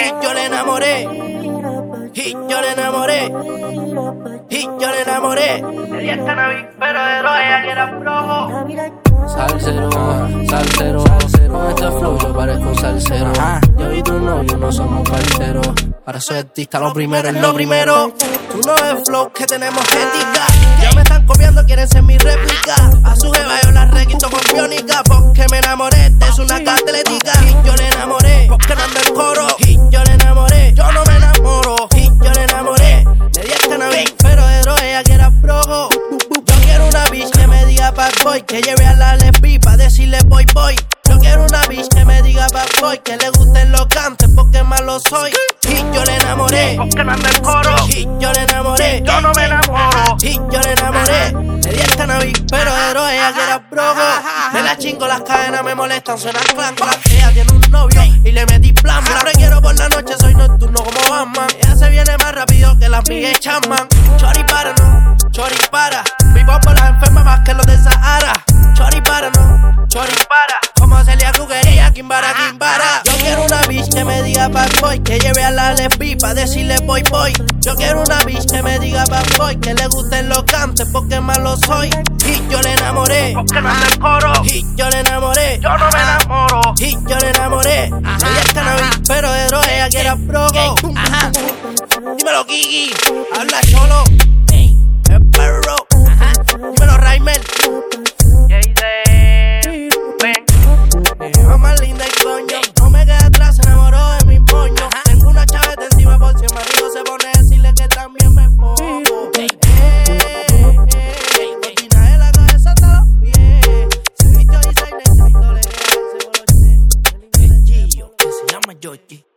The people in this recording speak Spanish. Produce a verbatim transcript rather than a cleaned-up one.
Y yo le enamoré. Y yo le enamoré. Y yo le enamoré. Le di el cannabis, pero de droga ella que era flojo. Salsero, salsero, con este flow yo parezco un salsero. Yo y tu novio no somos parceros. Para ser artista lo primero es lo primero. Tú no ves flow que tenemos ética. Ya me están copiando, quieren ser mi réplica. A su jeva yo la requito con biónica. Porque me enamoré, esta es una atlética. Y yo le enamoré, porque no ando en coro. Y yo le enamoré, yo no me enamoro. Y yo le enamoré, le di el cannabis, pero de droga ella que era flojo. Yo quiero una bitch que me diga bad boy, que lleve a la lesbi pa' decirle boy boy. Yo quiero una bitch que me diga bad boy, que le gusten los cantes porque malo soy. Y yo le enamoré, porque no anda en coro. y yo le enamoré, Yo no me enamoro. y yo le enamoré. Le di el cannabis, pero de droga ella que era brogo. Me la chingo, las cadenas me molestan, suenan clan clan. Ella tiene un novio y le metí plan plan. Siempre quiero por la noche, soy nocturno como Batman. Ella se viene más rápido que las migas Chapman. Chori para no, chori para. Vivo por las enfermas más que los de Sahara. Chori para no, chori para. Como Celia Kruger y Kimbara Kimbara. Yo quiero una bitch que me diga bad boy, que lleve a la lesbi pa' decirle boy boy. Yo quiero una bitch que me diga bad boy, que le gusten los cantes porque malo soy. Y yo le enamoré, Porque no anda en coro. y yo le enamoré, Yo no me enamoro. y yo le enamoré. Le di el cannabis, pero de droga ella que era brogo. Ajá. Dímelo Kiki, habla cholo. El perro. Dímelo Raimel. Jay-Z. Ven. Es más linda y coño. No me quedé atrás, se enamoró de mi moño. Tengo una chaveta encima por si el marido se pone a decirle que también me pongo. Eh, eh, eh. Cortina de la cabeza hasta los pies. Se vistió designer, se vistió elegante, se coloche. El Gillo, que se llama Georgie.